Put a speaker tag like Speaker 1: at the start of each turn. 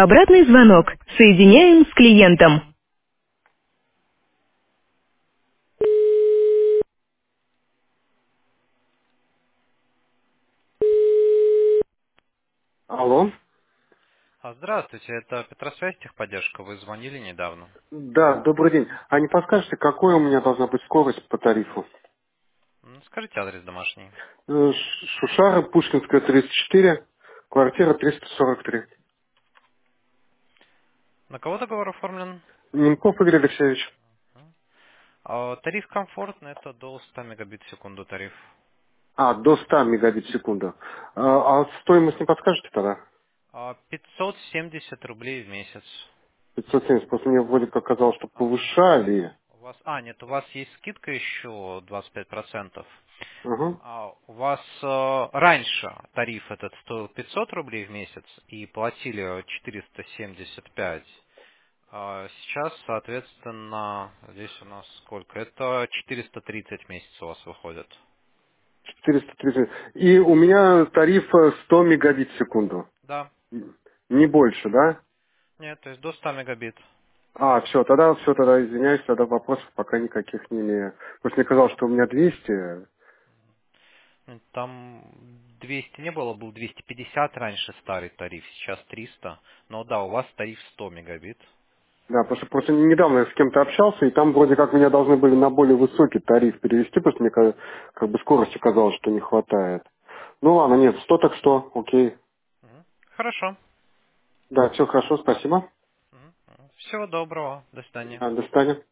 Speaker 1: Обратный звонок. Соединяем с клиентом. Алло.
Speaker 2: Здравствуйте, это Петросвязь техподдержка. Вы звонили недавно.
Speaker 1: Да, добрый день. А не подскажете, какой у меня должна быть скорость по тарифу?
Speaker 2: Скажите адрес домашний.
Speaker 1: Шушара, Пушкинская, 34, квартира 343.
Speaker 2: На кого договор оформлен?
Speaker 1: Немков Игорь Алексеевич.
Speaker 2: Тариф комфортный, это до 100 мегабит в секунду тариф.
Speaker 1: До 100 мегабит в секунду. А стоимость не подскажете тогда?
Speaker 2: 570 рублей в месяц.
Speaker 1: 570, просто мне вроде как казалось, что
Speaker 2: А,
Speaker 1: повышали.
Speaker 2: нет, у вас есть скидка еще 25%.
Speaker 1: Угу.
Speaker 2: У вас раньше тариф этот стоил 500 рублей в месяц и платили 475. Сейчас, соответственно, здесь у нас сколько? Это 430 месяцев у вас выходит.
Speaker 1: 430. И у меня тариф 100 мегабит в секунду.
Speaker 2: Да.
Speaker 1: Не больше, да?
Speaker 2: Нет, то есть до 100 мегабит.
Speaker 1: Все, тогда извиняюсь, тогда вопросов пока никаких не имею. Просто мне казалось, что у меня 200.
Speaker 2: Там 200 не было, был 250 раньше старый тариф, сейчас 300. Но да, у вас тариф 100 мегабит.
Speaker 1: Да, просто недавно я с кем-то общался, и там вроде как меня должны были на более высокий тариф перевести, потому что мне как бы скорости казалось, что не хватает. Ну ладно, нет, 100 так 100, окей.
Speaker 2: Хорошо.
Speaker 1: Да, все хорошо, спасибо.
Speaker 2: Всего доброго. До свидания.
Speaker 1: До свидания.